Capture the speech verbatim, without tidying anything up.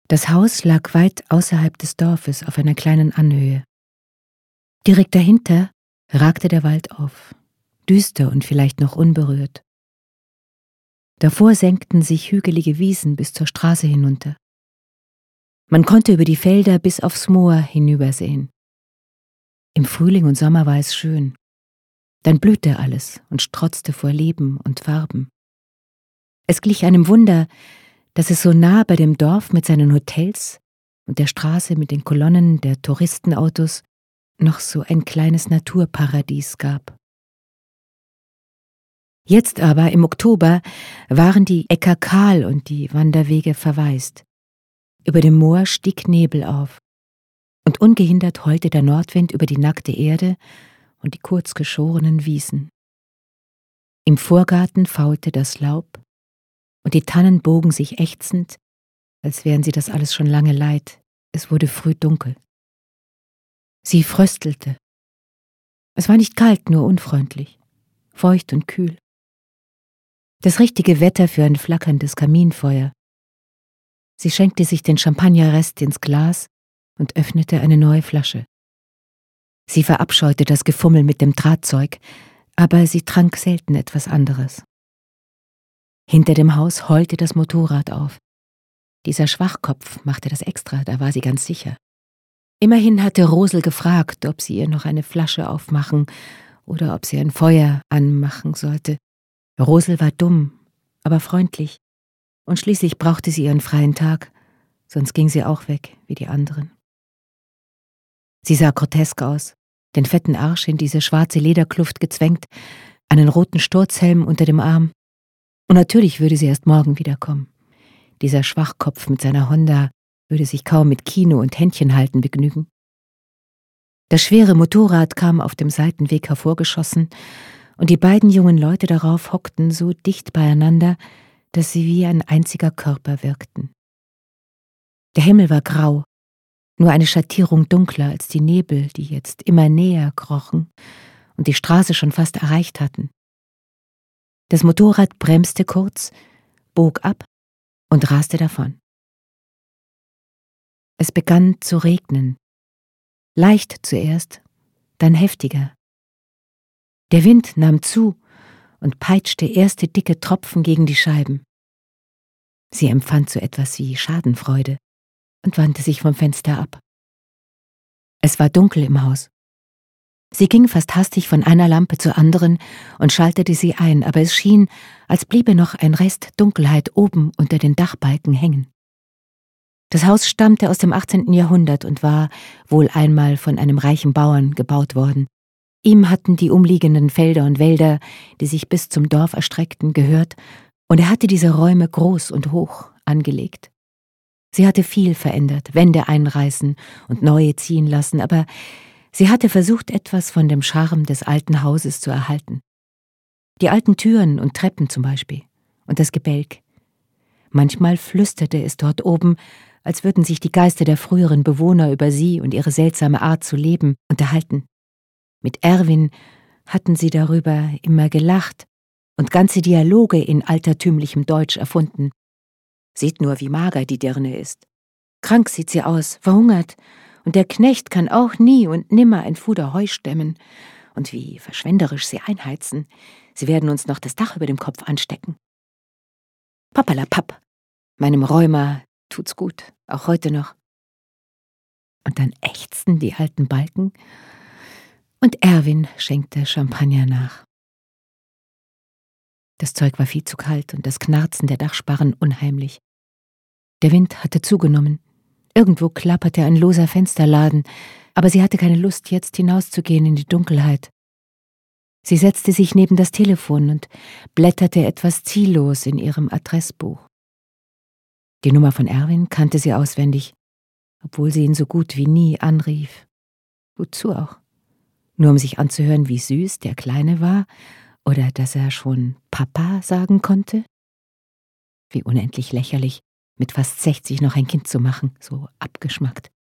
Das Haus lag weit außerhalb des Dorfes auf einer kleinen Anhöhe. Direkt dahinter ragte der Wald auf, düster und vielleicht noch unberührt. Davor senkten sich hügelige Wiesen bis zur Straße hinunter. Man konnte über die Felder bis aufs Moor hinübersehen. Im Frühling und Sommer war es schön. Dann blühte alles und strotzte vor Leben und Farben. Es glich einem Wunder, dass es so nah bei dem Dorf mit seinen Hotels und der Straße mit den Kolonnen der Touristenautos noch so ein kleines Naturparadies gab. Jetzt aber, im Oktober, waren die Äcker kahl und die Wanderwege verwaist. Über dem Moor stieg Nebel auf, und ungehindert heulte der Nordwind über die nackte Erde und die kurz geschorenen Wiesen. Im Vorgarten faulte das Laub, und die Tannen bogen sich ächzend, als wären sie das alles schon lange leid. Es wurde früh dunkel. Sie fröstelte. Es war nicht kalt, nur unfreundlich, feucht und kühl. Das richtige Wetter für ein flackerndes Kaminfeuer. Sie schenkte sich den Champagnerrest ins Glas und öffnete eine neue Flasche. Sie verabscheute das Gefummel mit dem Drahtzeug, aber sie trank selten etwas anderes. Hinter dem Haus heulte das Motorrad auf. Dieser Schwachkopf machte das extra, da war sie ganz sicher. Immerhin hatte Rosel gefragt, ob sie ihr noch eine Flasche aufmachen oder ob sie ein Feuer anmachen sollte. Rosel war dumm, aber freundlich, und schließlich brauchte sie ihren freien Tag, sonst ging sie auch weg, wie die anderen. Sie sah grotesk aus, den fetten Arsch in diese schwarze Lederkluft gezwängt, einen roten Sturzhelm unter dem Arm. Und natürlich würde sie erst morgen wiederkommen. Dieser Schwachkopf mit seiner Honda würde sich kaum mit Kino und Händchenhalten begnügen. Das schwere Motorrad kam auf dem Seitenweg hervorgeschossen, und die beiden jungen Leute darauf hockten so dicht beieinander, dass sie wie ein einziger Körper wirkten. Der Himmel war grau, nur eine Schattierung dunkler als die Nebel, die jetzt immer näher krochen und die Straße schon fast erreicht hatten. Das Motorrad bremste kurz, bog ab und raste davon. Es begann zu regnen, leicht zuerst, dann heftiger. Der Wind nahm zu und peitschte erste dicke Tropfen gegen die Scheiben. Sie empfand so etwas wie Schadenfreude und wandte sich vom Fenster ab. Es war dunkel im Haus. Sie ging fast hastig von einer Lampe zur anderen und schaltete sie ein, aber es schien, als bliebe noch ein Rest Dunkelheit oben unter den Dachbalken hängen. Das Haus stammte aus dem achtzehnten Jahrhundert und war wohl einmal von einem reichen Bauern gebaut worden. Ihm hatten die umliegenden Felder und Wälder, die sich bis zum Dorf erstreckten, gehört, und er hatte diese Räume groß und hoch angelegt. Sie hatte viel verändert, Wände einreißen und neue ziehen lassen, aber sie hatte versucht, etwas von dem Charme des alten Hauses zu erhalten. Die alten Türen und Treppen zum Beispiel und das Gebälk. Manchmal flüsterte es dort oben, als würden sich die Geister der früheren Bewohner über sie und ihre seltsame Art zu leben unterhalten. Mit Erwin hatten sie darüber immer gelacht und ganze Dialoge in altertümlichem Deutsch erfunden. Seht nur, wie mager die Dirne ist. Krank sieht sie aus, verhungert, und der Knecht kann auch nie und nimmer ein Fuder Heu stemmen. Und wie verschwenderisch sie einheizen. Sie werden uns noch das Dach über dem Kopf anstecken. Pappalapapp, meinem Rheuma tut's gut, auch heute noch. Und dann ächzten die alten Balken, und Erwin schenkte Champagner nach. Das Zeug war viel zu kalt und das Knarzen der Dachsparren unheimlich. Der Wind hatte zugenommen. Irgendwo klapperte ein loser Fensterladen, aber sie hatte keine Lust, jetzt hinauszugehen in die Dunkelheit. Sie setzte sich neben das Telefon und blätterte etwas ziellos in ihrem Adressbuch. Die Nummer von Erwin kannte sie auswendig, obwohl sie ihn so gut wie nie anrief. Wozu auch? Nur um sich anzuhören, wie süß der Kleine war oder dass er schon Papa sagen konnte? Wie unendlich lächerlich, mit fast sechzig noch ein Kind zu machen, so abgeschmackt.